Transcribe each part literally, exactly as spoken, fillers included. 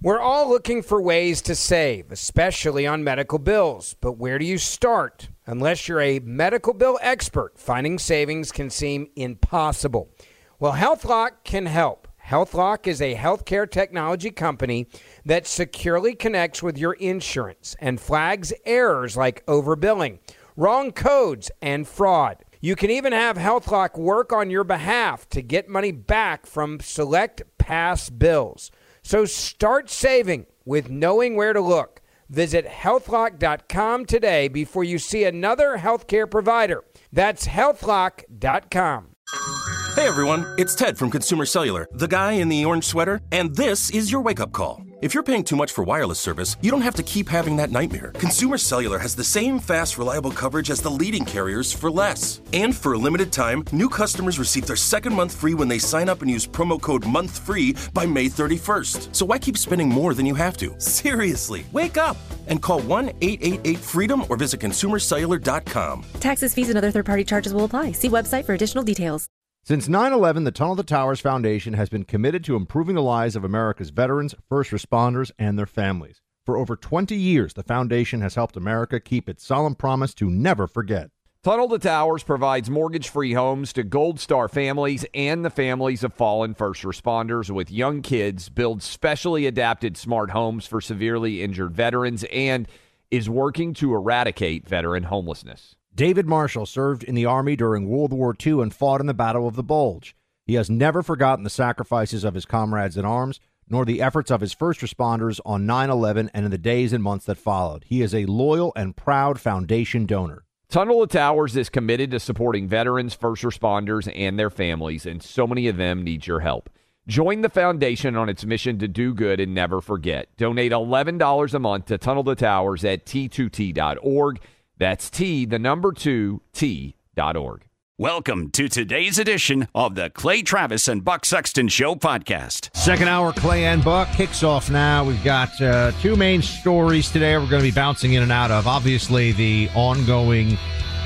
We're all looking for ways to save, especially on medical bills. But where do you start? Unless you're a medical bill expert, finding savings can seem impossible. Well, HealthLock can help. HealthLock is a healthcare technology company that securely connects with your insurance and flags errors like overbilling, wrong codes, and fraud. You can even have HealthLock work on your behalf to get money back from select past bills. So start saving with knowing where to look. Visit health lock dot com today before you see another healthcare provider. That's health lock dot com. Hey everyone, it's Ted from Consumer Cellular, the guy in the orange sweater, and this is your wake-up call. If you're paying too much for wireless service, you don't have to keep having that nightmare. Consumer Cellular has the same fast, reliable coverage as the leading carriers for less. And for a limited time, new customers receive their second month free when they sign up and use promo code MONTHFREE by May thirty-first. So why keep spending more than you have to? Seriously, wake up and call one eight eight eight FREEDOM or visit consumer cellular dot com. Taxes, fees, and other third-party charges will apply. See website for additional details. Since nine eleven, the Tunnel to Towers Foundation has been committed to improving the lives of America's veterans, first responders, and their families. For over twenty years, the foundation has helped America keep its solemn promise to never forget. Tunnel to Towers provides mortgage-free homes to Gold Star families and the families of fallen first responders with young kids, builds specially adapted smart homes for severely injured veterans, and is working to eradicate veteran homelessness. David Marshall served in the Army during World War Two and fought in the Battle of the Bulge. He has never forgotten the sacrifices of his comrades in arms, nor the efforts of his first responders on nine eleven and in the days and months that followed. He is a loyal and proud foundation donor. Tunnel to Towers is committed to supporting veterans, first responders, and their families, and so many of them need your help. Join the foundation on its mission to do good and never forget. Donate eleven dollars a month to Tunnel to Towers at T two T dot org. That's T, the number two, T dot org. Welcome to today's edition of the Clay Travis and Buck Sexton Show podcast. Second hour, Clay and Buck kicks off now. We've got uh, two main stories today we're going to be bouncing in and out of. Obviously, the ongoing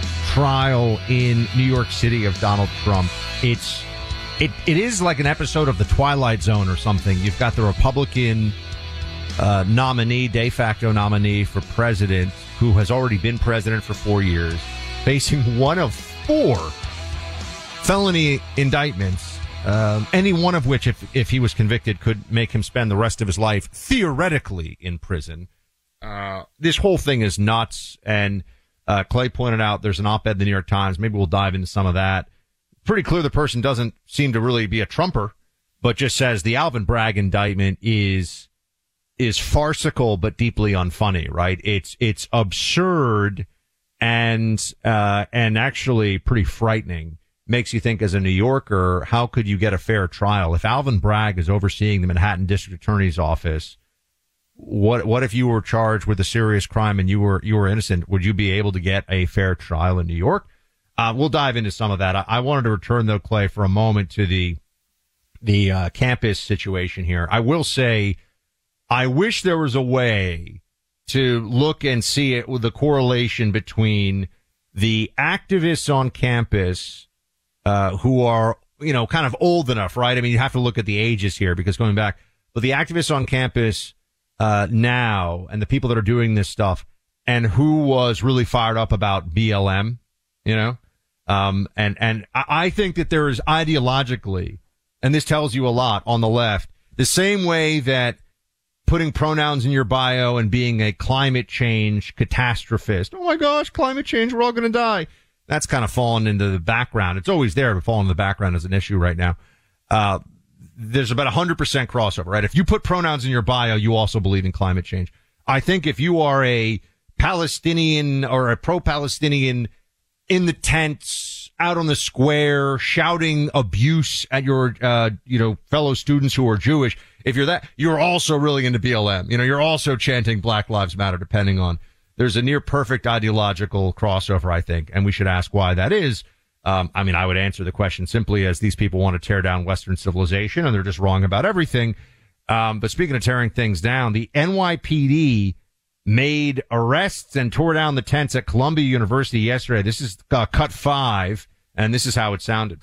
trial in New York City of Donald Trump. It's it it is like an episode of The Twilight Zone or something. You've got the Republican uh, nominee, de facto nominee for president, who has already been president for four years, facing one of four felony indictments, um, any one of which, if if he was convicted, could make him spend the rest of his life theoretically in prison. Uh, this whole thing is nuts, and uh, Clay pointed out there's an op-ed in the New York Times. Maybe we'll dive into some of that. Pretty clear the person doesn't seem to really be a Trumper, but just says the Alvin Bragg indictment is is farcical but deeply unfunny, right? It's it's absurd and uh and actually pretty frightening. Makes you think, as a New Yorker, how could you get a fair trial? If Alvin Bragg is overseeing the Manhattan District Attorney's office, what what if you were charged with a serious crime and you were you were innocent? Would you be able to get a fair trial in New York? Uh we'll dive into some of that. I, I wanted to return, though, Clay, for a moment to the the uh campus situation here. I will say, I wish there was a way to look and see it with the correlation between the activists on campus uh, who are, you know, kind of old enough, right? I mean, you have to look at the ages here because going back, but the activists on campus uh, now and the people that are doing this stuff and who was really fired up about B L M, you know, um, and, and I think that there is ideologically, and this tells you a lot on the left, the same way that putting pronouns in your bio and being a climate change catastrophist. Oh my gosh, climate change, we're all going to die. That's kind of fallen into the background. It's always there, but fallen in the background as an issue right now. Uh, there's about one hundred percent crossover, right? If you put pronouns in your bio, you also believe in climate change. I think if you are a Palestinian or a pro-Palestinian in the tents, out on the square, shouting abuse at your, uh, you know, fellow students who are Jewish, if you're that, you're also really into B L M. You know, you're also chanting Black Lives Matter, depending on, there's a near perfect ideological crossover, I think, and we should ask why that is. Um, I mean, I would answer the question simply as these people want to tear down Western civilization and they're just wrong about everything. Um, but speaking of tearing things down, the N Y P D made arrests and tore down the tents at Columbia University yesterday. This is uh, cut five, and this is how it sounded.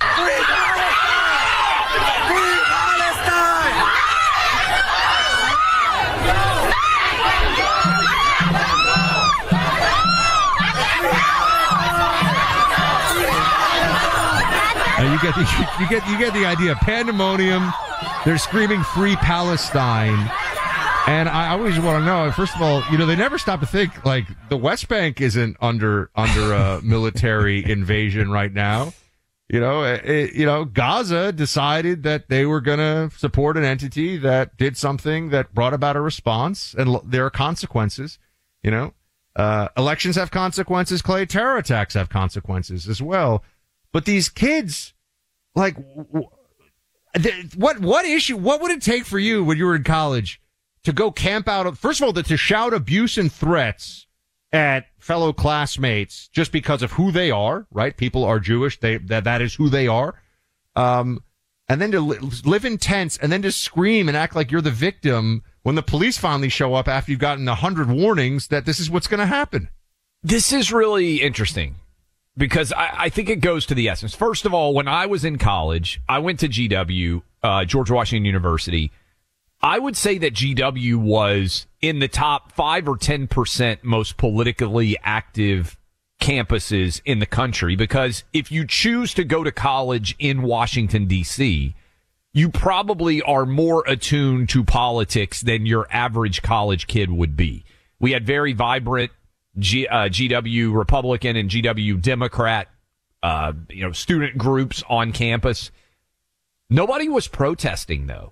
you get the you get you get the idea. Pandemonium. They're screaming "Free Palestine," and I always want to know. First of all, you know, they never stop to think like the West Bank isn't under under a military invasion right now. You know, it, you know, Gaza decided that they were going to support an entity that did something that brought about a response, and l- there are consequences. You know, uh, elections have consequences. Clay, terror attacks have consequences as well. But these kids, like, w- th- what what issue? What would it take for you when you were in college to go camp out? First of all, to, to shout abuse and threats at fellow classmates just because of who they are, right? People are Jewish. They that that is who they are. Um, and then to li- live in tents and then to scream and act like you're the victim when the police finally show up after you've gotten a hundred warnings that this is what's going to happen. This is really interesting because I, I think it goes to the essence. First of all, when I was in college, I went to G W, uh, George Washington University. I would say that G W was in the top five or ten percent most politically active campuses in the country, because if you choose to go to college in Washington, D C, you probably are more attuned to politics than your average college kid would be. We had very vibrant G, uh, G W Republican and G W Democrat, uh, you know, student groups on campus. Nobody was protesting, though.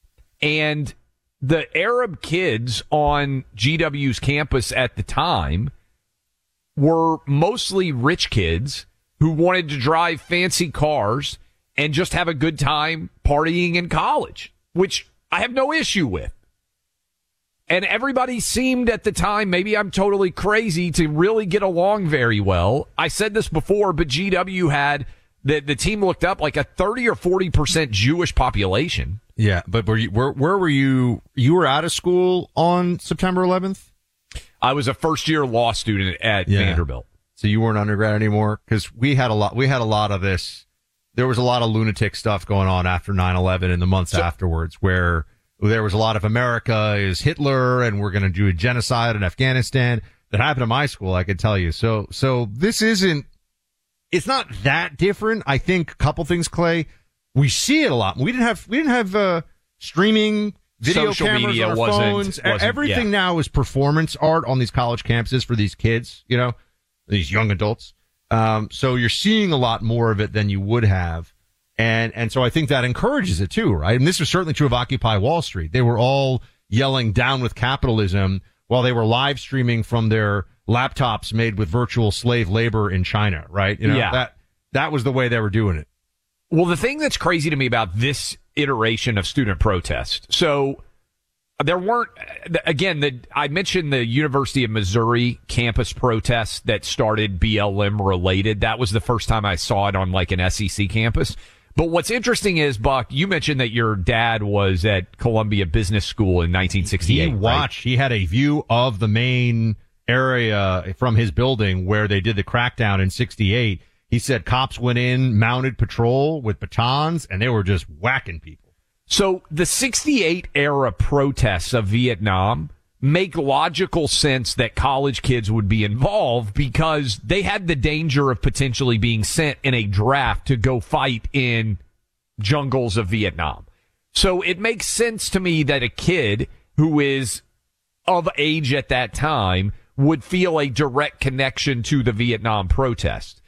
And the Arab kids on G W's campus at the time were mostly rich kids who wanted to drive fancy cars and just have a good time partying in college, which I have no issue with. And everybody seemed at the time, maybe I'm totally crazy, to really get along very well. I said this before, but G W had, the, the team looked up like a thirty or forty percent Jewish population. Yeah, but were you, where, where were you? You were out of school on September eleventh? I was a first-year law student at yeah. Vanderbilt. So you weren't undergrad anymore? Because we had a lot, we had a lot of this. There was a lot of lunatic stuff going on after nine eleven and the months so, afterwards, where there was a lot of America is Hitler and we're going to do a genocide in Afghanistan. That happened at my school, I can tell you. So, so this isn't, it's not that different. I think a couple things, Clay. We see it a lot. We didn't have, we didn't have, uh, streaming video Social cameras media on our wasn't, phones. wasn't, Everything yeah. now is performance art on these college campuses for these kids, you know, these young adults. Um, so you're seeing a lot more of it than you would have. And, and so I think that encourages it too, right? And this was certainly true of Occupy Wall Street. They were all yelling down with capitalism while they were live streaming from their laptops made with virtual slave labor in China, right? You know, yeah. that, that was the way they were doing it. Well, the thing that's crazy to me about this iteration of student protest, so there weren't, again, the, I mentioned the University of Missouri campus protests that started B L M related. That was the first time I saw it on like an S E C campus. But what's interesting is, Buck, you mentioned that your dad was at Columbia Business School in nineteen sixty-eight. He watched, right? He had a view of the main area from his building where they did the crackdown in sixty-eight. He said cops went in, mounted patrol with batons, and they were just whacking people. So the sixty-eight era protests of Vietnam make logical sense that college kids would be involved because they had the danger of potentially being sent in a draft to go fight in jungles of Vietnam. So it makes sense to me that a kid who is of age at that time would feel a direct connection to the Vietnam protest.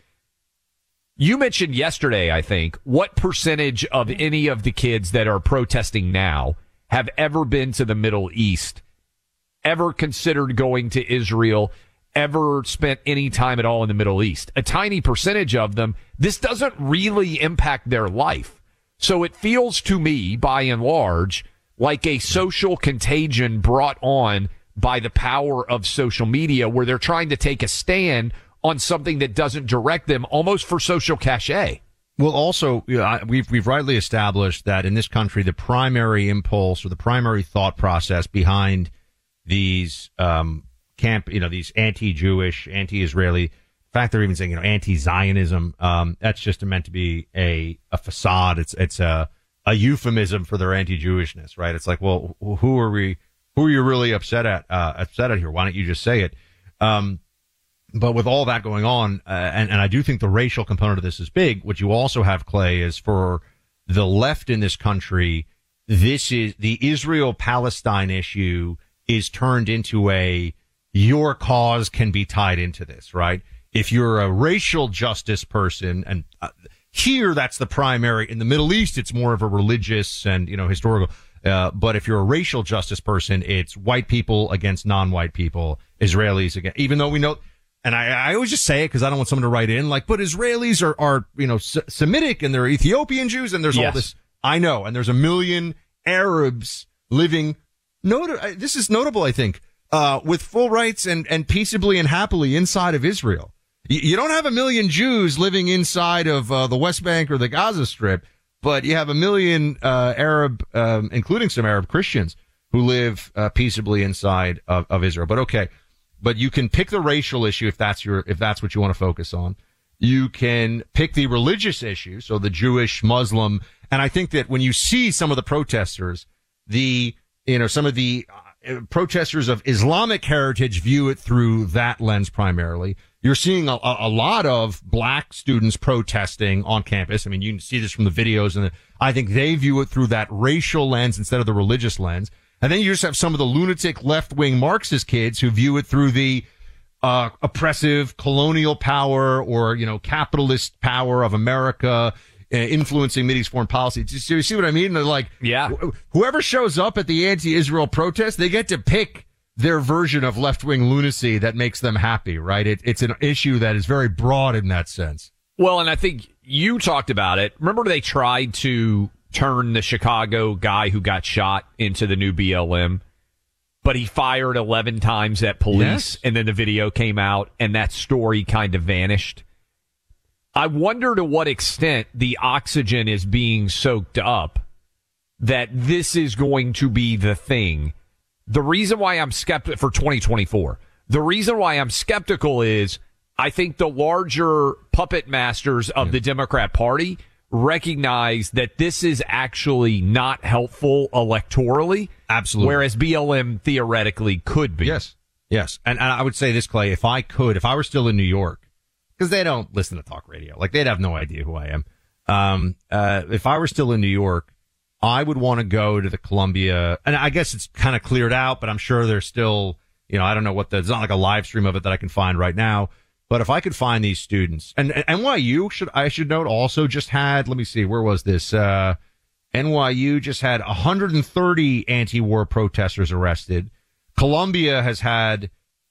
You mentioned yesterday, I think, what percentage of any of the kids that are protesting now have ever been to the Middle East, ever considered going to Israel, ever spent any time at all in the Middle East? A tiny percentage of them. This doesn't really impact their life. So it feels to me, by and large, like a social contagion brought on by the power of social media, where they're trying to take a stand on something that doesn't direct them, almost for social cachet. Well, also, you know, we've we've rightly established that in this country, the primary impulse or the primary thought process behind these um, camp, you know, these anti-Jewish, anti-Israeli, in fact, they're even saying, you know, anti-Zionism. Um, that's just meant to be a a facade. It's it's a a euphemism for their anti-Jewishness, right? It's like, well, who are we? Who are you really upset at? Uh, upset at here? Why don't you just say it? Um, But with all that going on, uh, and, and I do think the racial component of this is big, what you also have, Clay, is for the left in this country, this is the Israel-Palestine issue is turned into a your cause can be tied into this, right? If you're a racial justice person, and uh, here that's the primary. In the Middle East, it's more of a religious and, you know, historical. Uh, but if you're a racial justice person, it's white people against non-white people, Israelis against, even though we know, and I, I always just say it because I don't want someone to write in like, but Israelis are, are, you know, S- Semitic and they're Ethiopian Jews and there's yes. all this. I know. And there's a million Arabs living. Not- this is notable, I think, uh, with full rights and, and peaceably and happily inside of Israel. Y- you don't have a million Jews living inside of, uh, the West Bank or the Gaza Strip, but you have a million, uh, Arab, um, including some Arab Christians who live, uh, peaceably inside of, of Israel. But okay. But you can pick the racial issue if that's your, if that's what you want to focus on. You can pick the religious issue, so the Jewish, Muslim, and I think that when you see some of the protesters, the, you know, some of the uh, protesters of Islamic heritage view it through that lens primarily. You're seeing a, a lot of black students protesting on campus. I mean, you can see this from the videos, and I think they view it through that racial lens instead of the religious lens. And then you just have some of the lunatic left-wing Marxist kids who view it through the uh oppressive colonial power or, you know, capitalist power of America uh, influencing Mideast foreign policy. Do you see what I mean? They're like, yeah. wh- whoever shows up at the anti-Israel protest, they get to pick their version of left-wing lunacy that makes them happy, right? It, it's an issue that is very broad in that sense. Well, and I think you talked about it. Remember they tried to turn the Chicago guy who got shot into the new B L M, but he fired eleven times at police, yes. and then the video came out, and that story kind of vanished. I wonder to what extent the oxygen is being soaked up that this is going to be the thing. The reason why I'm skeptical for twenty twenty-four, the reason why I'm skeptical is I think the larger puppet masters of yeah. the Democrat Party recognize that this is actually not helpful electorally. Absolutely. Whereas B L M theoretically could be. Yes. Yes. And, and I would say this, Clay, if I could, if I were still in New York, because they don't listen to talk radio, like they'd have no idea who I am. Um, uh, if I were still in New York, I would want to go to the Columbia, and I guess it's kind of cleared out, but I'm sure there's still, you know, I don't know what the, it's not like a live stream of it that I can find right now. But if I could find these students, and, and N Y U should, I should note, also just had, let me see, where was this? Uh, N Y U just had one hundred thirty anti-war protesters arrested. Columbia has had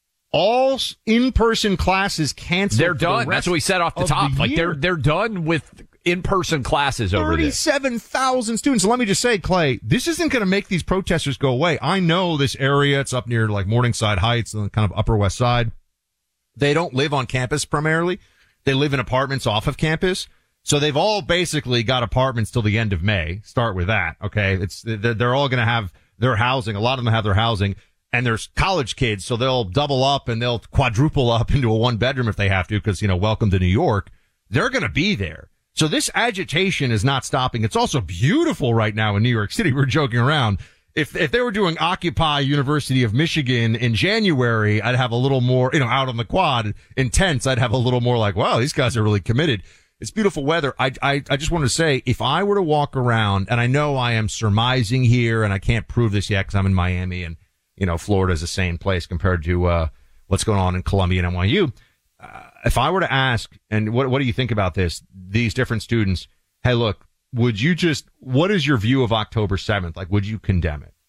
all in-person classes canceled. They're done. The That's what we said off the top. The like they're, they're done with in-person classes over there. thirty-seven thousand students. So let me just say, Clay, this isn't going to make these protesters go away. I know this area. It's up near like Morningside Heights and kind of Upper West Side. They don't live on campus primarily. They live in apartments off of campus. So they've all basically got apartments till the end of May. Start with that. Okay. It's, they're all going to have their housing. A lot of them have their housing, and there's college kids. So they'll double up and they'll quadruple up into a one bedroom if they have to. Cause, you know, welcome to New York. They're going to be there. So this agitation is not stopping. It's also beautiful right now in New York City. We're joking around. If if they were doing Occupy University of Michigan in January, I'd have a little more, you know, out on the quad, intense. I'd have a little more like, wow, these guys are really committed. It's beautiful weather. I, I, I just want to say, if I were to walk around, and I know I am surmising here, and I can't prove this yet because I'm in Miami, and, you know, Florida's a sane place compared to, uh, what's going on in Columbia and N Y U. Uh, if I were to ask, and what, what do you think about this, these different students, hey, look, would you just, what is your view of October seventh? Like, would you condemn it?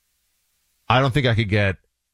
I don't think I could get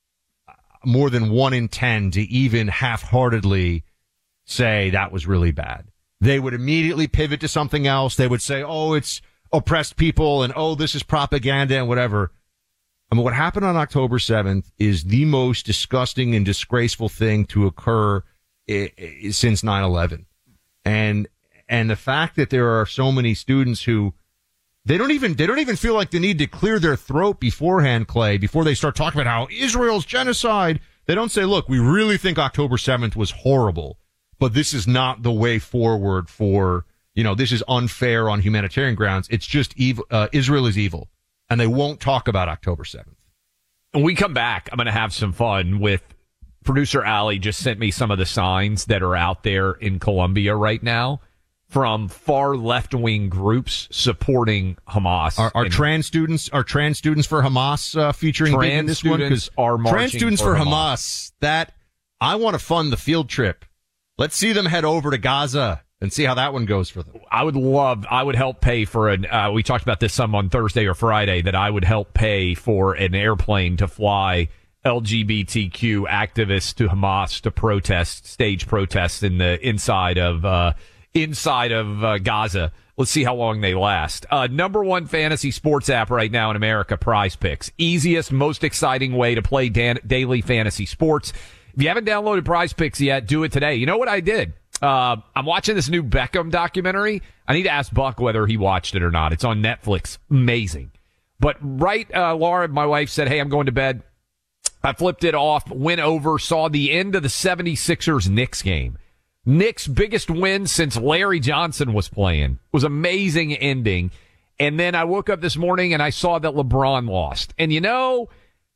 more than one in ten to even half-heartedly say that was really bad. They would immediately pivot to something else. They would say, oh, it's oppressed people, and oh, this is propaganda and whatever. I mean, what happened on October seventh is the most disgusting and disgraceful thing to occur I- I- since nine eleven. And, and the fact that there are so many students who, they don't even, they don't even feel like they need to clear their throat beforehand, Clay, before they start talking about how Israel's genocide. They don't say, look, we really think October seventh was horrible, but this is not the way forward for, you know, this is unfair on humanitarian grounds. It's just evil. Uh, Israel is evil. And they won't talk about October seventh. When we come back, I'm going to have some fun with producer Allie just sent me some of the signs that are out there in Colombia right now from far left-wing groups supporting Hamas. Are, are trans students are trans students for Hamas uh, featuring trans big in this students one? Are marching trans students for for Hamas. Hamas. That I want to fund the field trip. Let's see them head over to Gaza and see how that one goes for them. I would love, I would help pay for an, uh, we talked about this some on Thursday or Friday, that I would help pay for an airplane to fly L G B T Q activists to Hamas to protest, stage protests in the inside of, uh, inside of uh, Gaza. Let's see how long they last. Uh, number one fantasy sports app right now in America, Prize Picks. Easiest, most exciting way to play dan- daily fantasy sports. If you haven't downloaded Prize Picks yet, do it today. You know what I did? Uh, I'm watching this new Beckham documentary. I need to ask Buck whether he watched it or not. It's on Netflix. Amazing. But right, uh, Laura, my wife said, hey, I'm going to bed. I flipped it off, went over, saw the end of the seventy-sixers Knicks game. Knicks' biggest win since Larry Johnson was playing. It was amazing ending. And then I woke up this morning and I saw that LeBron lost. And you know,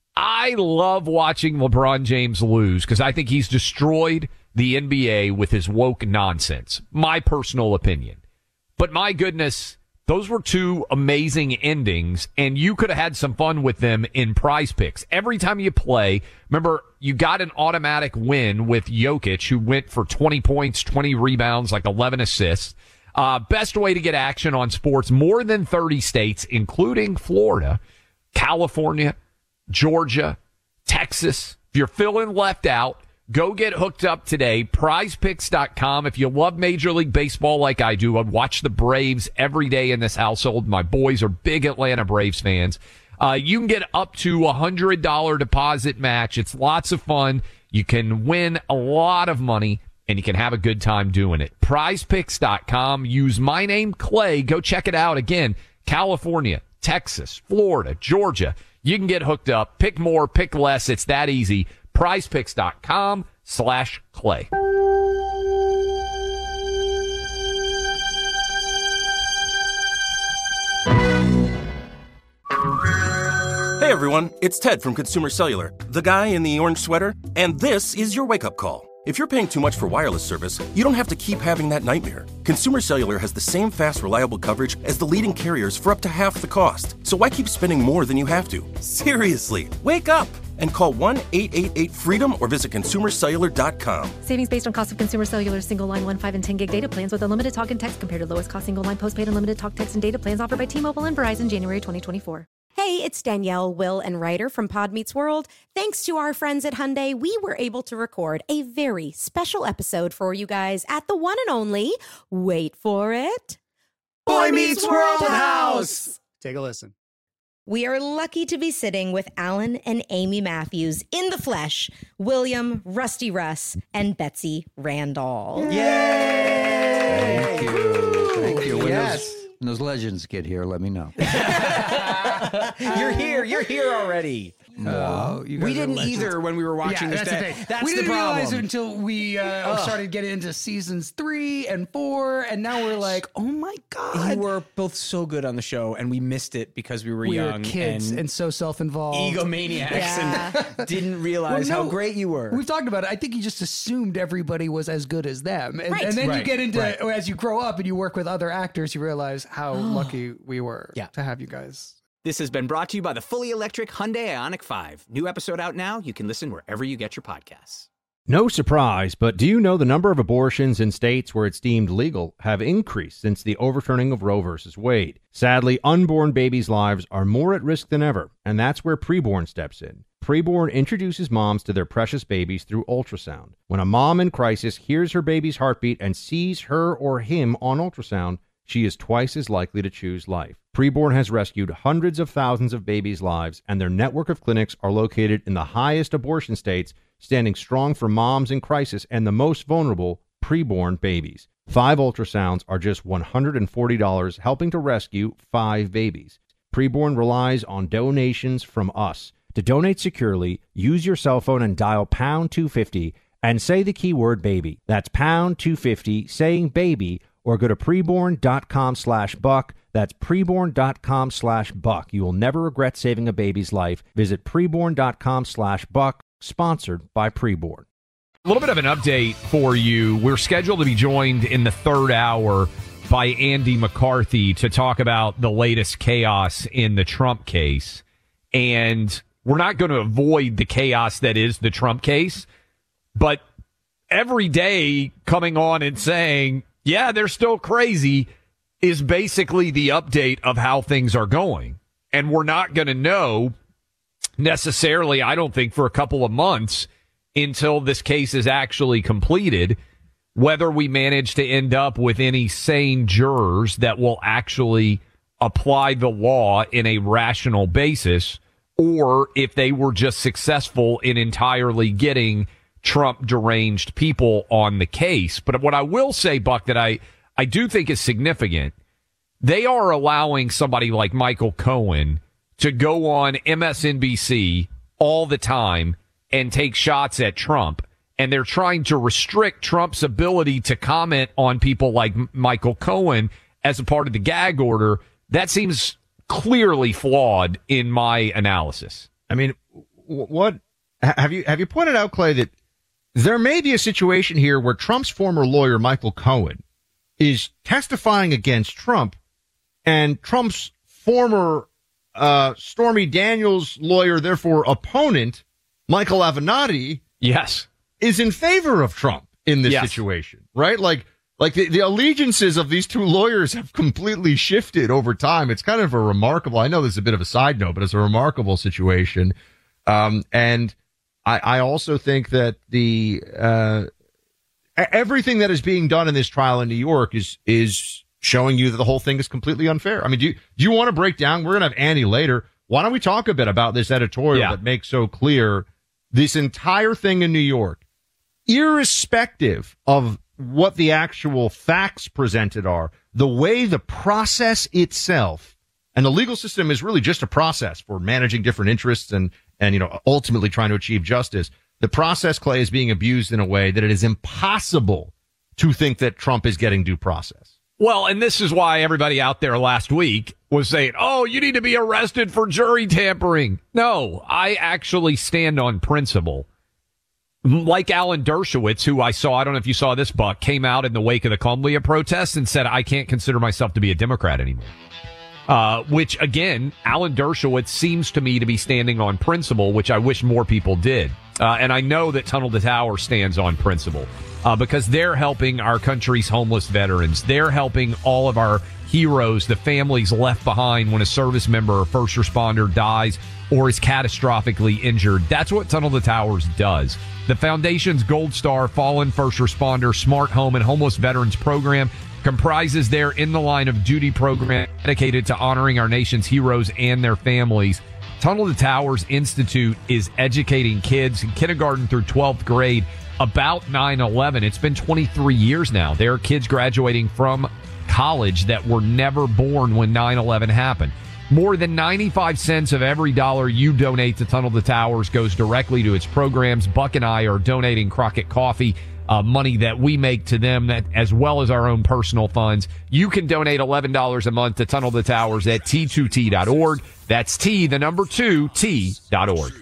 I love watching LeBron James lose because I think he's destroyed the N B A with his woke nonsense. My personal opinion. But my goodness, those were two amazing endings, and you could have had some fun with them in Prize Picks. Every time you play, remember, you got an automatic win with Jokic, who went for twenty points, twenty rebounds, like eleven assists. Uh, best way to get action on sports, more than thirty states, including Florida, California, Georgia, Texas. If you're feeling left out, go get hooked up today. prize picks dot com. If you love Major League Baseball like I do, I watch the Braves every day in this household. My boys are big Atlanta Braves fans. Uh, you can get up to a one hundred dollars deposit match. It's lots of fun. You can win a lot of money, and you can have a good time doing it. prize picks dot com. Use my name, Clay. Go check it out. Again, California, Texas, Florida, Georgia. You can get hooked up. Pick more, pick less. It's that easy. prize picks dot com slash Clay. Hey everyone, it's Ted from Consumer Cellular, the guy in the orange sweater, and this is your wake-up call. If you're paying too much for wireless service, you don't have to keep having that nightmare. Consumer Cellular has the same fast, reliable coverage as the leading carriers for up to half the cost. So why keep spending more than you have to? Seriously, wake up and call one eight eight eight freedom or visit consumer cellular dot com. Savings based on cost of Consumer Cellular single line one, five, and ten gig data plans with unlimited talk and text compared to lowest cost single line postpaid unlimited talk, text, and data plans offered by T-Mobile and Verizon January twenty twenty-four. Hey, it's Danielle, Will, and Ryder from Pod Meets World. Thanks to our friends at Hyundai, we were able to record a very special episode for you guys at the one and only, wait for it, Boy Meets World House. Take a listen. We are lucky to be sitting with Alan and Amy Matthews in the flesh, William, Rusty Russ, and Betsy Randall. Yay! Thank you. Thank you. When, Yes. those, when those legends get here, let me know. You're here. You're here already. No, you guys We are didn't legends. either when we were watching Yeah, this. that's the That- thing. That's we the didn't problem. realize it until we uh, started getting into seasons three and four, and now we're like, oh my god, You were both so good on the show, and we missed it because we were we young were kids and, and, so self-involved. egomaniacs Yeah. and didn't realize Well, no, how great you were. We've talked about it. I think you just assumed everybody was as good as them, and, Right. and then you Right, get into right. as you grow up and you work with other actors, you realize how lucky we were Yeah. to have you guys. This has been brought to you by the fully electric Hyundai Ioniq five. New episode out now. You can listen wherever you get your podcasts. No surprise, but do you know the number of abortions in states where it's deemed legal have increased since the overturning of Roe versus Wade? Sadly, unborn babies' lives are more at risk than ever, and that's where Preborn steps in. Preborn introduces moms to their precious babies through ultrasound. When a mom in crisis hears her baby's heartbeat and sees her or him on ultrasound, she is twice as likely to choose life. Preborn has rescued hundreds of thousands of babies' lives, and their network of clinics are located in the highest abortion states, standing strong for moms in crisis and the most vulnerable, preborn babies. Five ultrasounds are just one hundred forty dollars, helping to rescue five babies. Preborn relies on donations from us. To donate securely, use your cell phone and dial pound two fifty and say the keyword baby. That's pound two fifty saying baby, or go to preborn.com slash buck. That's preborn.com slash buck. You will never regret saving a baby's life. Visit preborn.com slash buck. sponsored by Preborn. A little bit of an update for you. We're scheduled to be joined in the third hour by Andy McCarthy to talk about the latest chaos in the Trump case. And we're not going to avoid the chaos that is the Trump case, but every day coming on and saying, yeah, they're still crazy, is basically the update of how things are going. And we're not going to know necessarily, I don't think, for a couple of months until this case is actually completed, whether we manage to end up with any sane jurors that will actually apply the law in a rational basis, or if they were just successful in entirely getting Trump deranged people on the case. But what I will say, Buck, that I, I do think is significant, they are allowing somebody like Michael Cohen to go on M S N B C all the time and take shots at Trump. And they're trying to restrict Trump's ability to comment on people like M- Michael Cohen as a part of the gag order. That seems clearly flawed in my analysis. I mean, what have you have you pointed out, Clay, that there may be a situation here where Trump's former lawyer, Michael Cohen, is testifying against Trump, and Trump's former uh, Stormy Daniels lawyer, therefore opponent, Michael Avenatti, yes, is in favor of Trump in this yes. situation, right? Like, like the, the allegiances of these two lawyers have completely shifted over time. It's kind of a remarkable, I know this is a bit of a side note, but it's a remarkable situation. Um, and I, I also think that the, uh, everything that is being done in this trial in New York is, is showing you that the whole thing is completely unfair. I mean, do you, do you want to break down? We're going to have Andy later. Why don't we talk a bit about this editorial yeah. that makes so clear this entire thing in New York, irrespective of what the actual facts presented are, the way the process itself, and the legal system is really just a process for managing different interests and, and, you know, ultimately trying to achieve justice. The process, Clay, is being abused in a way that it is impossible to think that Trump is getting due process. Well, and this is why everybody out there last week was saying, oh, you need to be arrested for jury tampering. No, I actually stand on principle. Like Alan Dershowitz, who I saw, I don't know if you saw this, Buck, came out in the wake of the Columbia protests and said, I can't consider myself to be a Democrat anymore. Uh, which, again, Alan Dershowitz seems to me to be standing on principle, which I wish more people did. Uh, and I know that Tunnel to Tower stands on principle uh, because they're helping our country's homeless veterans. They're helping all of our heroes, the families left behind when a service member or first responder dies or is catastrophically injured. That's what Tunnel to Towers does. The Foundation's Gold Star Fallen First Responder Smart Home and Homeless Veterans Program comprises their In the Line of Duty program dedicated to honoring our nation's heroes and their families. Tunnel to Towers Institute is educating kids in kindergarten through twelfth grade about nine eleven. It's been twenty-three years now. There are kids graduating from college that were never born when nine eleven happened. More than ninety-five cents of every dollar you donate to Tunnel to Towers goes directly to its programs. Buck and I are donating Crockett Coffee, uh, money that we make to them, that as well as our own personal funds. You can donate eleven dollars a month to Tunnel to Towers at T two T dot org. That's T, the number two, T dot org.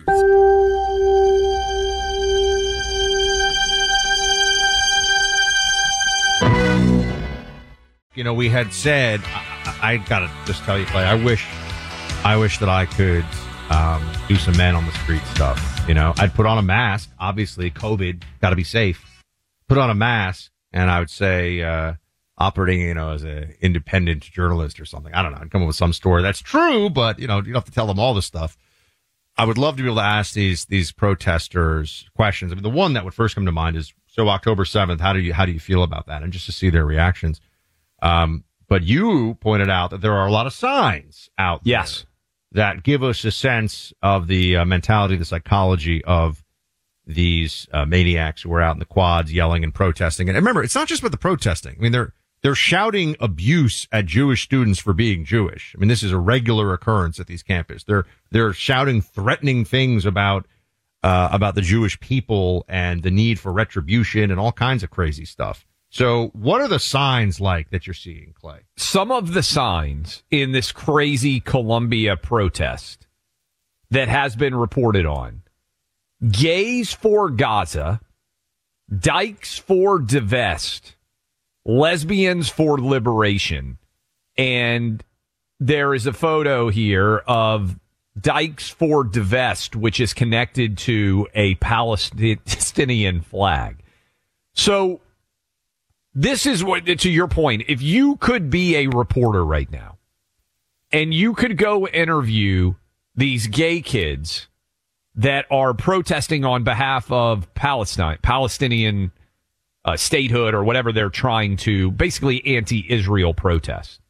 You know, we had said, I, I gotta just tell you, Clay, I wish, I wish that I could um, do some man on the street stuff. You know, I'd put on a mask. Obviously, COVID, got to be safe. Put on a mask, and I would say, uh, operating, you know, as an independent journalist or something. I don't know. I'd come up with some story that's true, but you know, you don't have to tell them all this stuff. I would love to be able to ask these these protesters questions. I mean, the one that would first come to mind is, so October seventh, how do you how do you feel about that? And just to see their reactions. Um, but you pointed out that there are a lot of signs out there yes. that give us a sense of the uh, mentality, the psychology of these uh, maniacs who are out in the quads yelling and protesting. And remember, it's not just about the protesting. I mean, they're they're shouting abuse at Jewish students for being Jewish. I mean, this is a regular occurrence at these campuses. They're they're shouting threatening things about uh, about the Jewish people and the need for retribution and all kinds of crazy stuff. So what are the signs like that you're seeing, Clay? Some of the signs in this crazy Columbia protest that has been reported on Gays for Gaza, Dykes for Divest, Lesbians for Liberation. And there is a photo here of Dykes for Divest, which is connected to a Palestinian flag. So this is what, to your point, if you could be a reporter right now and you could go interview these gay kids that are protesting on behalf of Palestine, Palestinian uh, statehood, or whatever they're trying to, basically anti-Israel protest.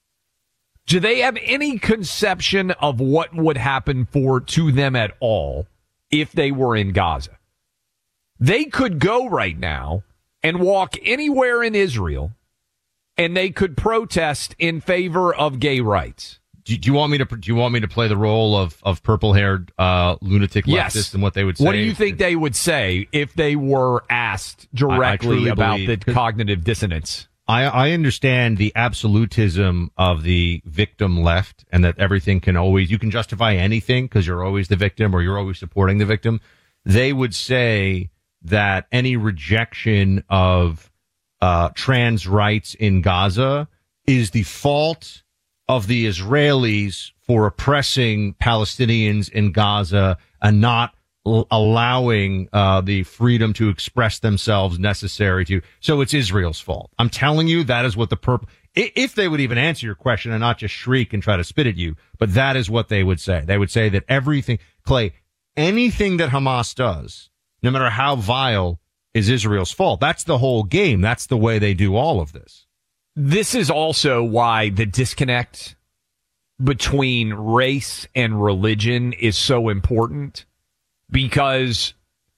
Do they have any conception of what would happen for to them at all if they were in Gaza? They could go right now and walk anywhere in Israel, and they could protest in favor of gay rights. Do, do you want me to? Do you want me to play the role of of purple-haired uh, lunatic leftist yes. and what they would say? What do you think they would say if they were asked directly I, I about believe, the cognitive dissonance? I, I understand the absolutism of the victim left, and that everything can always you can justify anything because you're always the victim or you're always supporting the victim. They would say that any rejection of uh, trans rights in Gaza is the fault of the Israelis for oppressing Palestinians in Gaza and not l- allowing uh, the freedom to express themselves necessary to. So it's Israel's fault. I'm telling you, that is what the purpose. If they would even answer your question and not just shriek and try to spit at you, but that is what they would say. They would say that everything, Clay, anything that Hamas does, no matter how vile, is Israel's fault. That's the whole game. That's the way they do all of this. This is also why the disconnect between race and religion is so important, because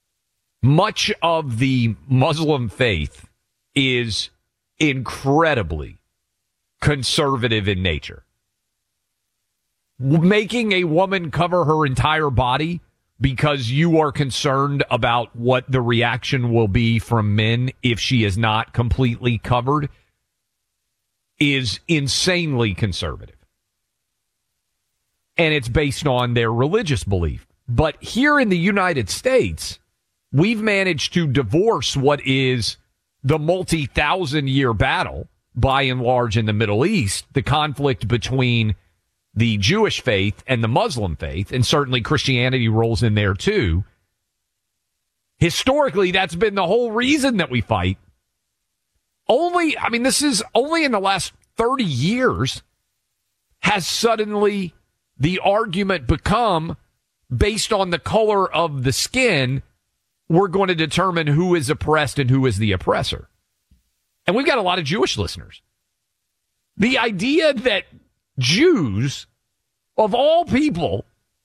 much of the Muslim faith is incredibly conservative in nature. Making a woman cover her entire body because you are concerned about what the reaction will be from men if she is not completely covered is insanely conservative. And it's based on their religious belief. But here in the United States, we've managed to divorce what is the multi-thousand year battle, by and large, in the Middle East, the conflict between the Jewish faith and the Muslim faith, and certainly Christianity rolls in there too. Historically, that's been the whole reason that we fight. Only, I mean, this is only in the last thirty years has suddenly the argument become, based on the color of the skin, we're going to determine who is oppressed and who is the oppressor. And we've got a lot of Jewish listeners. The idea that Jews, of all people,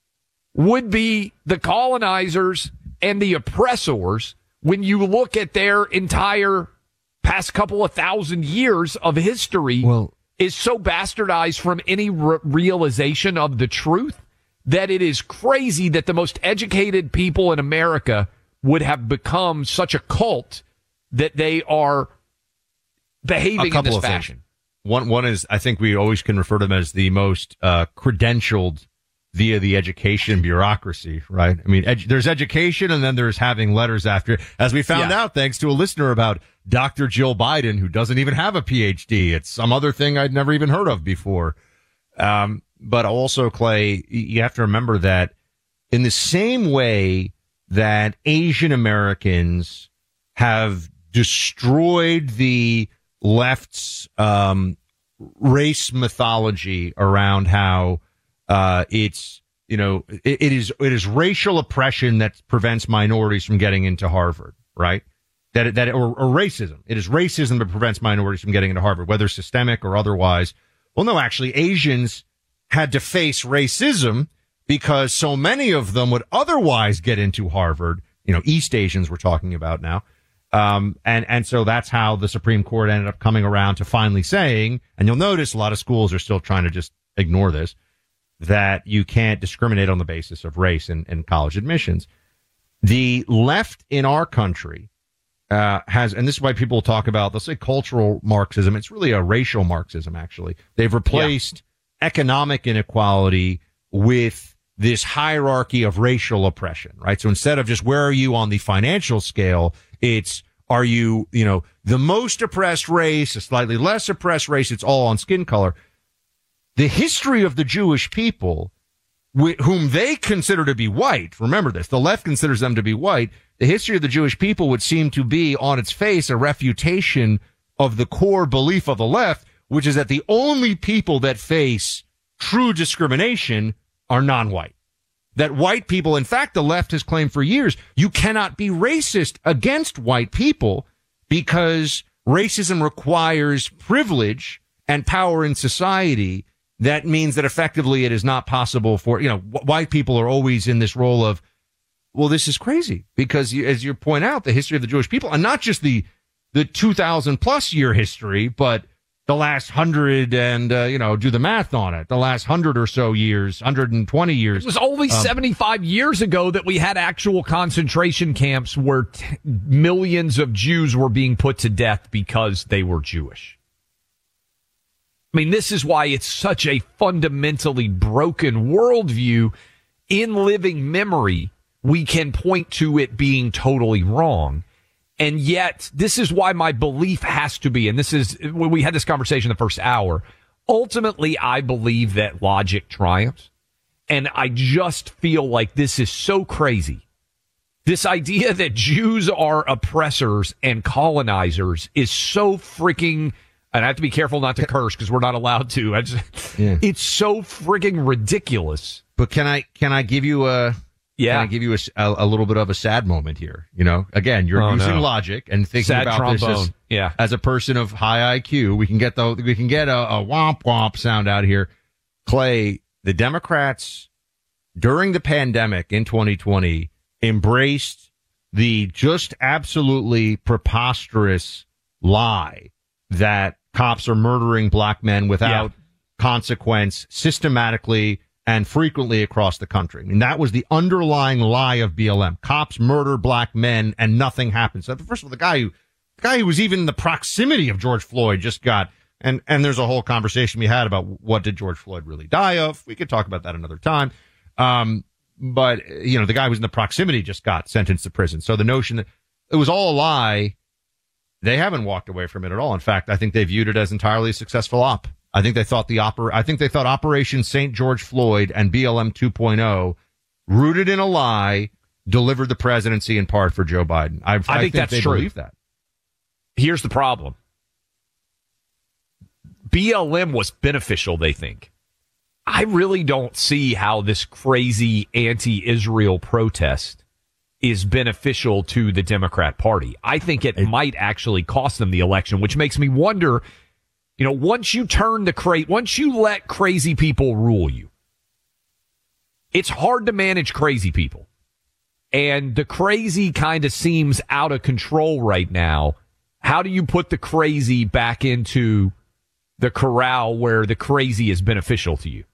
would be the colonizers and the oppressors when you look at their entire past couple of thousand years of history, well, is so bastardized from any re- realization of the truth that it is crazy that the most educated people in America would have become such a cult that they are behaving in this fashion. Things. One, one is, I think we always can refer to them as the most uh, credentialed via the education bureaucracy, right? I mean, edu- there's education, and then there's having letters after it. As we found yeah. out, thanks to a listener, about Doctor Jill Biden, who doesn't even have a P H D. It's some other thing I'd never even heard of before. Um, but also, Clay, you have to remember that in the same way that Asian Americans have destroyed the left's um, race mythology around how uh, it's, you know, it, it is it is racial oppression that prevents minorities from getting into Harvard, right? That that or, or racism. It is racism that prevents minorities from getting into Harvard, whether systemic or otherwise. Well, no, actually, Asians had to face racism because so many of them would otherwise get into Harvard. You know, East Asians we're talking about now. Um, and, and so that's how the Supreme Court ended up coming around to finally saying, and you'll notice a lot of schools are still trying to just ignore this, that you can't discriminate on the basis of race in, in college admissions. The left in our country uh, has, and this is why people talk about, they'll say cultural Marxism. It's really a racial Marxism, actually. They've replaced yeah. economic inequality with this hierarchy of racial oppression, right? So instead of just where are you on the financial scale, it's are you, you know, the most oppressed race, a slightly less oppressed race, it's all on skin color. The history of the Jewish people, wh- whom they consider to be white, remember this, the left considers them to be white, the history of the Jewish people would seem to be, on its face, a refutation of the core belief of the left, which is that the only people that face true discrimination are non-white. That white people, in fact, the left has claimed for years, you cannot be racist against white people because racism requires privilege and power in society. That means that effectively it is not possible for, you know, wh- white people are always in this role of, well, this is crazy because you, as you point out, the history of the Jewish people, and not just the, the two thousand plus year history, but the last hundred and, uh, you know, do the math on it. The last hundred or so years, one hundred twenty years. It was only um, seventy-five years ago that we had actual concentration camps where t- millions of Jews were being put to death because they were Jewish. I mean, this is why it's such a fundamentally broken worldview. In living memory, we can point to it being totally wrong. And yet, this is why my belief has to be, and this is, when we had this conversation the first hour, ultimately, I believe that logic triumphs. And I just feel like this is so crazy. This idea that Jews are oppressors and colonizers is so freaking, and I have to be careful not to curse because we're not allowed to. I just, yeah. It's so freaking ridiculous. But can I, can I give you a... Yeah. Can I give you a, a, a little bit of a sad moment here? You know, again, you're oh, using no. logic and thinking sad about trombone. this as, yeah. as a person of high I Q. We can get the we can get a, a womp womp sound out here. Clay, the Democrats during the pandemic in twenty twenty embraced the just absolutely preposterous lie that cops are murdering black men without yeah. consequence systematically and frequently across the country. I mean, that was the underlying lie of B L M. Cops murder black men and nothing happens. So first of all, the guy who, the guy who was even in the proximity of George Floyd just got, and, and there's a whole conversation we had about what did George Floyd really die of. We could talk about that another time. Um, but, you know, the guy who was in the proximity just got sentenced to prison. So the notion that it was all a lie, they haven't walked away from it at all. In fact, I think they viewed it as entirely a successful op. I think they thought the oper- I think they thought Operation Saint George Floyd and B L M two point oh, rooted in a lie, delivered the presidency in part for Joe Biden. I, I, I think, think that's they true. believe that. Here's the problem. B L M was beneficial, they think. I really don't see how this crazy anti-Israel protest is beneficial to the Democrat Party. I think it, it might actually cost them the election, which makes me wonder. You know, once you turn the cra- once you let crazy people rule you, it's hard to manage crazy people. And the crazy kind of seems out of control right now. How do you put the crazy back into the corral where the crazy is beneficial to you?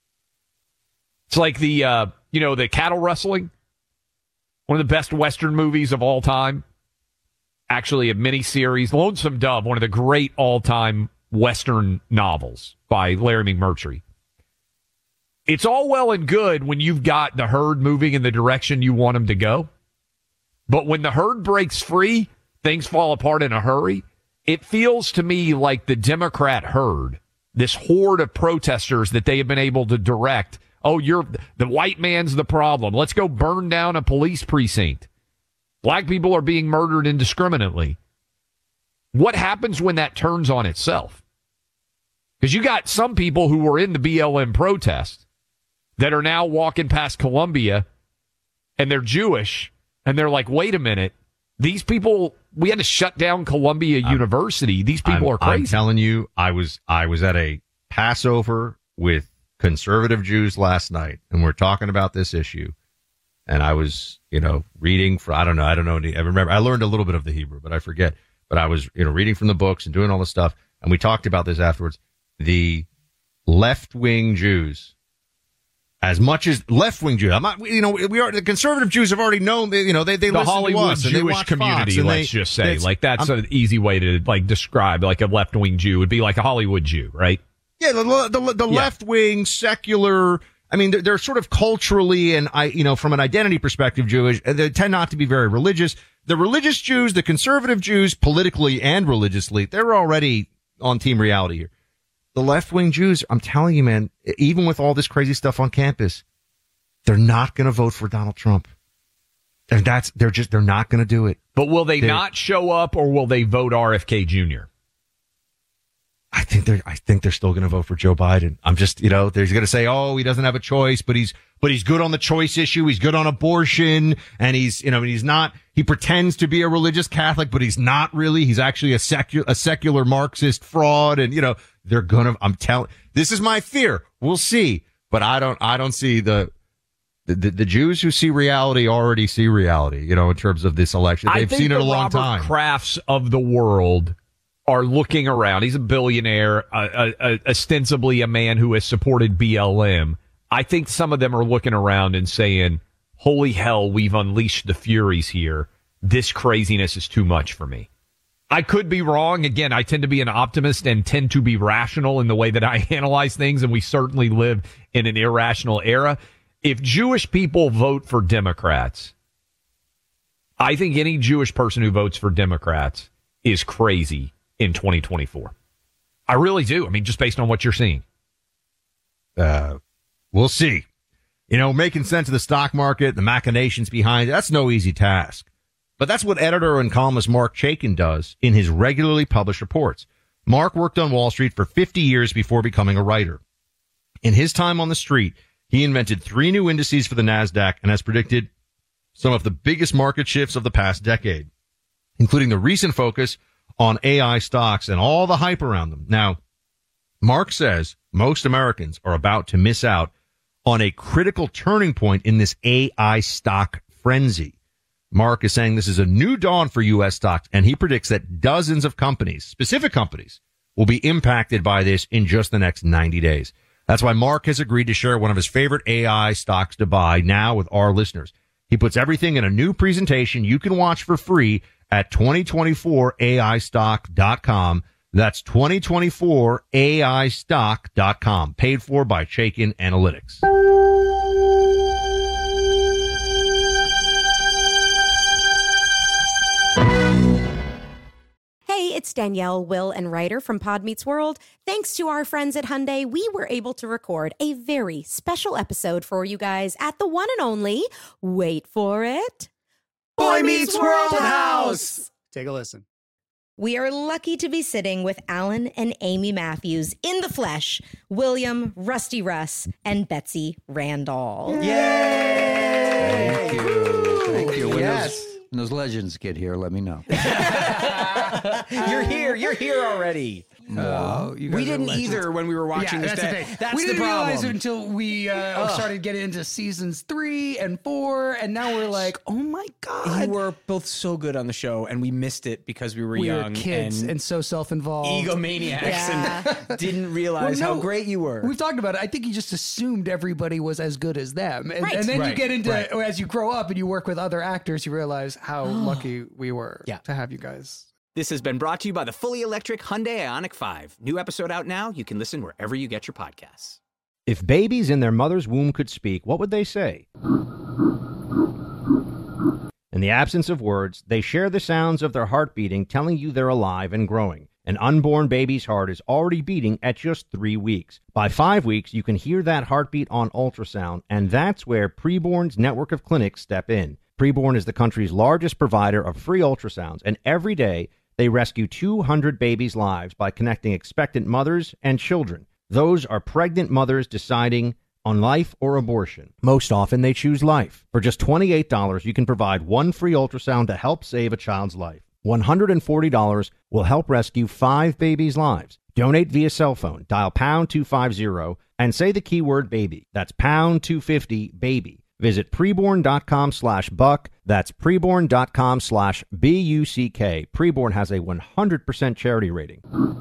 It's like the, uh, you know, the cattle rustling, one of the best Western movies of all time. Actually, a miniseries, Lonesome Dove, one of the great all-time Western novels by Larry McMurtry. It's all well and good when you've got the herd moving in the direction you want them to go. But when the herd breaks free, things fall apart in a hurry. It feels to me like the Democrat herd, this horde of protesters that they have been able to direct. Oh, you're the white man's the problem. Let's go burn down a police precinct. Black people are being murdered indiscriminately. What happens when that turns on itself? Because you got some people who were in the B L M protest that are now walking past Columbia and they're Jewish and they're like, wait a minute, these people, we had to shut down Columbia I'm, University. These people I'm, are crazy. I'm telling you, I was I was at a Passover with conservative Jews last night and we're talking about this issue. And I was, you know, reading for, I don't know, I don't know. I remember I learned a little bit of the Hebrew, but I forget. But I was, you know, reading from the books and doing all this stuff. And we talked about this afterwards. The left-wing Jews, as much as left-wing Jews, I'm not, you know, we are, the conservative Jews have already known, they, you know, they, they the listen Hollywood to us and Jewish they watch community, Fox, let's they, just say, like that's I'm, an easy way to like describe like a left-wing Jew would be like a Hollywood Jew, right? Yeah, the, the, the yeah. left-wing secular I mean, they're, they're sort of culturally and, I, you know, from an identity perspective, Jewish. They tend not to be very religious. The religious Jews, the conservative Jews, politically and religiously, they're already on team reality here. The left-wing Jews, I'm telling you, man, even with all this crazy stuff on campus, they're not going to vote for Donald Trump. And that's, they're just, they're not going to do it. But will they they're, not show up, or will they vote R F K Junior? I think they're, I think they're still going to vote for Joe Biden. I'm just, you know, they're going to say, oh, he doesn't have a choice, but he's, but he's good on the choice issue. He's good on abortion. And he's, you know, he's not, he pretends to be a religious Catholic, but he's not really. He's actually a secular, a secular Marxist fraud. And, you know, they're going to, I'm telling, this is my fear. We'll see. But I don't, I don't see the, the, the, the Jews who see reality already see reality, you know, in terms of this election. They've I think seen it the a long Robert time. Krafts of the world are looking around. He's a billionaire, uh, uh, ostensibly a man who has supported B L M. I think some of them are looking around and saying, holy hell, we've unleashed the furies here. This craziness is too much for me. I could be wrong. Again, I tend to be an optimist and tend to be rational in the way that I analyze things, and we certainly live in an irrational era. If Jewish people vote for Democrats, I think any Jewish person who votes for Democrats is crazy in twenty twenty-four. I really do. I mean, just based on what you're seeing. Uh, we'll see. You know, making sense of the stock market, the machinations behind it, that's no easy task. But that's what editor and columnist Mark Chaikin does in his regularly published reports. Mark worked on Wall Street for fifty years before becoming a writer. In his time on the street, he invented three new indices for the NASDAQ and has predicted some of the biggest market shifts of the past decade, including the recent focus on A I stocks and all the hype around them. Now, Mark says most Americans are about to miss out on a critical turning point in this A I stock frenzy. Mark is saying this is a new dawn for U S stocks, and he predicts that dozens of companies, specific companies, will be impacted by this in just the next ninety days. That's why Mark has agreed to share one of his favorite A I stocks to buy now with our listeners. He puts everything in a new presentation you can watch for free at twenty twenty-four A I stock dot com. That's twenty twenty-four A I stock dot com. Paid for by Chaikin Analytics. Hey, it's Danielle, Will, and Ryder from Pod Meets World. Thanks to our friends at Hyundai, we were able to record a very special episode for you guys at the one and only, wait for it, Boy Meets World House. Take a listen. We are lucky to be sitting with Alan and Amy Matthews in the flesh, William, Rusty Russ, and Betsy Randall. Yay! Thank you. Thank you. When, Yes. those, when those legends get here, let me know. You're here. You're here already. Oh, you guys we are didn't legends. either when we were watching yeah, this. That's day. the thing. That's we the didn't problem. realize it until we uh, started getting into seasons three and four, and now we're like, oh my god, You were both so good on the show, and we missed it because we were we young were kids and, and, so self-involved, egomaniacs, Yeah. and didn't realize Well, no, how great you were. We've talked about it. I think you just assumed everybody was as good as them, and, Right. and then you Right, get into right. as you grow up and you work with other actors, you realize how lucky we were Yeah. to have you guys. This has been brought to you by the fully electric Hyundai Ioniq five. New episode out now. You can listen wherever you get your podcasts. If babies in their mother's womb could speak, what would they say? In the absence of words, they share the sounds of their heart beating, telling you they're alive and growing. An unborn baby's heart is already beating at just three weeks. By five weeks, you can hear that heartbeat on ultrasound, and that's where Preborn's network of clinics step in. Preborn is the country's largest provider of free ultrasounds, and every day they rescue two hundred babies' lives by connecting expectant mothers and children. Those are pregnant mothers deciding on life or abortion. Most often they choose life. For just twenty-eight dollars, you can provide one free ultrasound to help save a child's life. one hundred forty dollars will help rescue five babies' lives. Donate via cell phone. Dial pound two fifty and say the keyword baby. That's pound two fifty baby. Visit preborn.com slash buck. That's preborn.com slash B U C K. Preborn has a one hundred percent charity rating.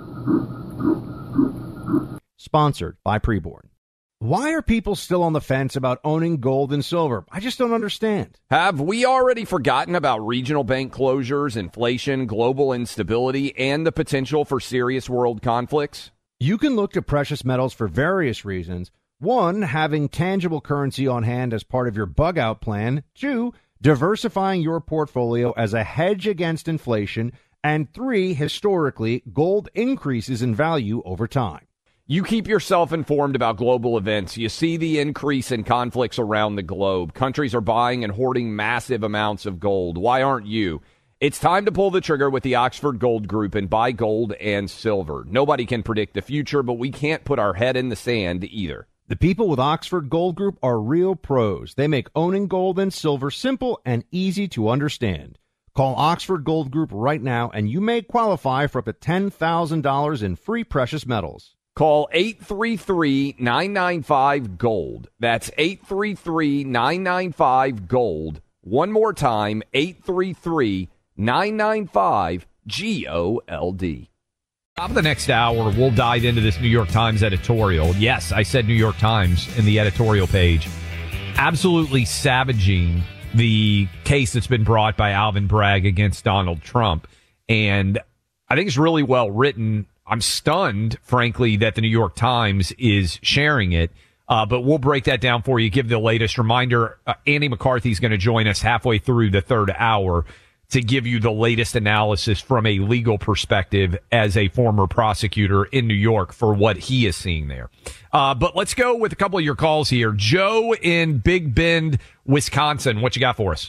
Sponsored by Preborn. Why are people still on the fence about owning gold and silver? I just don't understand. Have we already forgotten about regional bank closures, inflation, global instability, and the potential for serious world conflicts? You can look to precious metals for various reasons. One, having tangible currency on hand as part of your bug out plan. Two, diversifying your portfolio as a hedge against inflation. And three, historically, gold increases in value over time. You keep yourself informed about global events. You see the increase in conflicts around the globe. Countries are buying and hoarding massive amounts of gold. Why aren't you? It's time to pull the trigger with the Oxford Gold Group and buy gold and silver. Nobody can predict the future, but we can't put our head in the sand either. The people with Oxford Gold Group are real pros. They make owning gold and silver simple and easy to understand. Call Oxford Gold Group right now, and you may qualify for up to ten thousand dollars in free precious metals. Call eight three three, nine nine five, GOLD. That's eight three three, nine nine five, GOLD. One more time, eight three three, nine nine five, G O L D. Top of the next hour, we'll dive into this New York Times editorial. Yes, I said New York Times in the editorial page. Absolutely savaging the case that's been brought by Alvin Bragg against Donald Trump. And I think it's really well written. I'm stunned, frankly, that the New York Times is sharing it. Uh, but we'll break that down for you, give the latest reminder. Uh, Andy McCarthy is going to join us halfway through the third hour to give you the latest analysis from a legal perspective as a former prosecutor in New York for what he is seeing there. Uh, but let's go with a couple of your calls here. Joe in Big Bend, Wisconsin. What you got for us?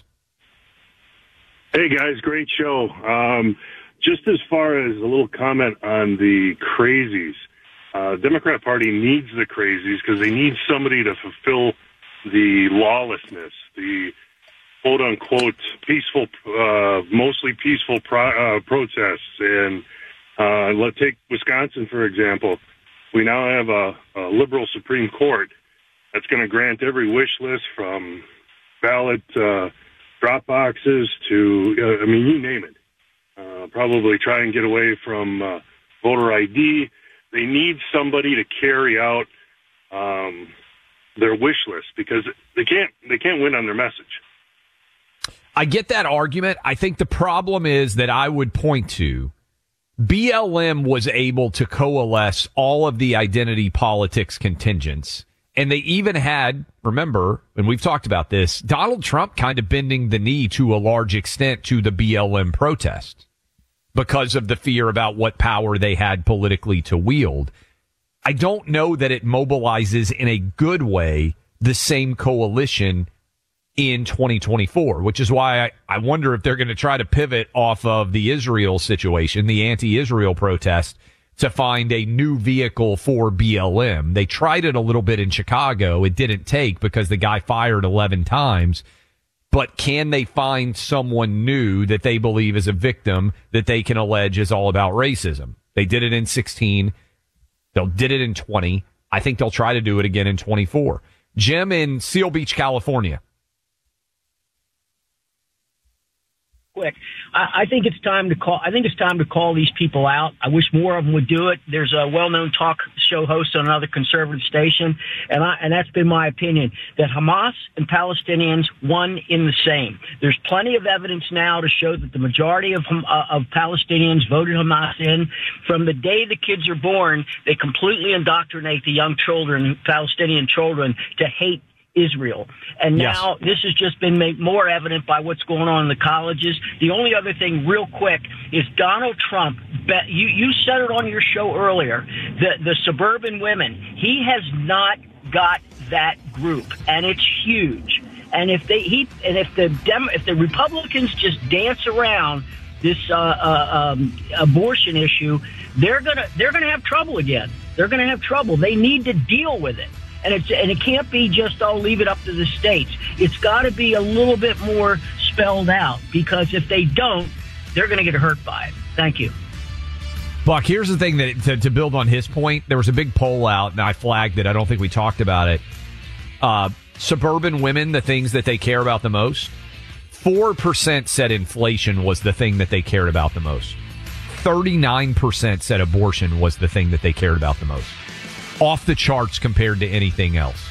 Hey, guys. Great show. Um, just as far as a little comment on the crazies, uh, Democrat Party needs the crazies because they need somebody to fulfill the lawlessness, the quote-unquote peaceful, uh, mostly peaceful pro- uh, protests. And uh, let's take Wisconsin, for example. We now have a, a liberal Supreme Court that's going to grant every wish list from ballot uh, drop boxes to, uh, I mean, you name it. Uh, probably try and get away from uh, voter I D. They need somebody to carry out um, their wish list because they can't they can't win on their message. I get that argument. I think the problem is that I would point to B L M was able to coalesce all of the identity politics contingents. And they even had, remember, and we've talked about this, Donald Trump kind of bending the knee to a large extent to the B L M protest because of the fear about what power they had politically to wield. I don't know that it mobilizes in a good way the same coalition in twenty twenty-four, which is why I, I wonder if they're going to try to pivot off of the Israel situation, the anti-Israel protest, to find a new vehicle for B L M. They tried it a little bit in Chicago. It didn't take because the guy fired eleven times. But can they find someone new that they believe is a victim that they can allege is all about racism? They did it in sixteen. They did it in twenty. I think they'll try to do it again in twenty-four. Jim in Seal Beach, California. Quick, I, I think it's time to call. I think it's time to call these people out. I wish more of them would do it. There's a well-known talk show host on another conservative station, and I, and that's been my opinion that Hamas and Palestinians one in the same. There's plenty of evidence now to show that the majority of uh, of Palestinians voted Hamas in. From the day the kids are born, they completely indoctrinate the young children, Palestinian children, to hate Israel. And now yes. This has just been made more evident by what's going on in the colleges. The only other thing real quick is Donald Trump, you, you said it on your show earlier, the, the suburban women, he has not got that group, and it's huge. And if they he and if the Dem, if the Republicans just dance around this uh, uh, um, abortion issue, they're gonna they're gonna have trouble again. They're gonna have trouble. They need to deal with it. And it's and it can't be just, oh, leave it up to the states. It's got to be a little bit more spelled out, because if they don't, they're going to get hurt by it. Thank you. Buck, here's the thing that to, to build on his point, there was a big poll out, and I flagged it. I don't think we talked about it. Uh, suburban women, the things that they care about the most, four percent said inflation was the thing that they cared about the most. thirty-nine percent said abortion was the thing that they cared about the most. Off the charts compared to anything else.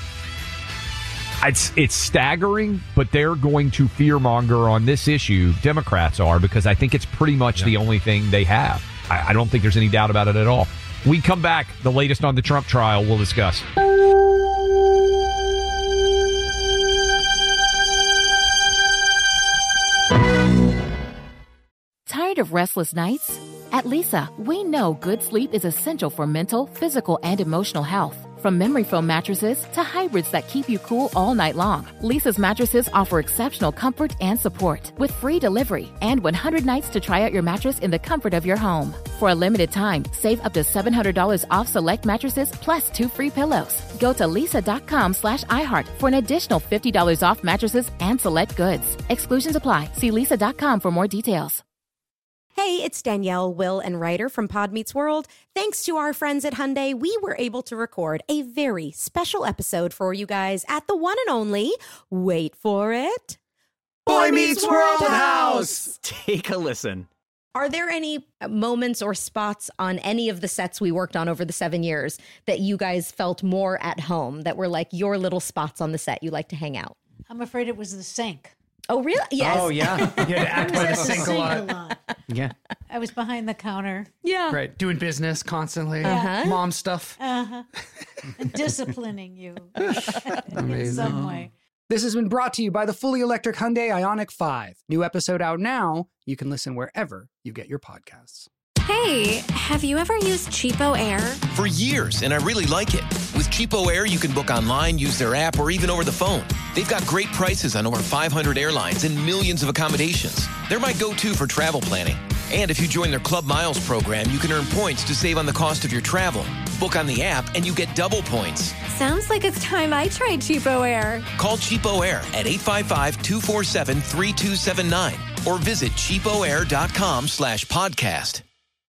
It's it's staggering, but they're going to fearmonger on this issue. Democrats are, because I think it's pretty much yeah. the only thing they have. I, I don't think there's any doubt about it at all. We come back, the latest on the Trump trial we'll discuss. Tired of restless nights? At Leesa, we know good sleep is essential for mental, physical, and emotional health. From memory foam mattresses to hybrids that keep you cool all night long, Leesa's mattresses offer exceptional comfort and support with free delivery and one hundred nights to try out your mattress in the comfort of your home. For a limited time, save up to seven hundred dollars off select mattresses plus two free pillows. Go to leesa.com slash iHeart for an additional fifty dollars off mattresses and select goods. Exclusions apply. See leesa dot com for more details. Hey, it's Danielle, Will, and Ryder from Pod Meets World. Thanks to our friends at Hyundai, we were able to record a very special episode for you guys at the one and only, wait for it, Boy Meets World House! Take a listen. Are there any moments or spots on any of the sets we worked on over the seven years that you guys felt more at home, that were like your little spots on the set you like to hang out? I'm afraid it was the sink. Oh, really? Yes. Oh, yeah. You had to act by the sink a lot. lot. Yeah. I was behind the counter. Yeah. Right. Doing business constantly. Uh-huh. Mom stuff. Uh-huh. Disciplining you in Amazing. some way. This has been brought to you by the fully electric Hyundai Ioniq five. New episode out now. You can listen wherever you get your podcasts. Hey, have you ever used Cheapo Air? For years, and I really like it. With Cheapo Air, you can book online, use their app, or even over the phone. They've got great prices on over five hundred airlines and millions of accommodations. They're my go-to for travel planning. And if you join their Club Miles program, you can earn points to save on the cost of your travel. Book on the app, and you get double points. Sounds like it's time I tried Cheapo Air. Call Cheapo Air at eight five five, two four seven, three two seven nine or visit cheapoair.com slash podcast.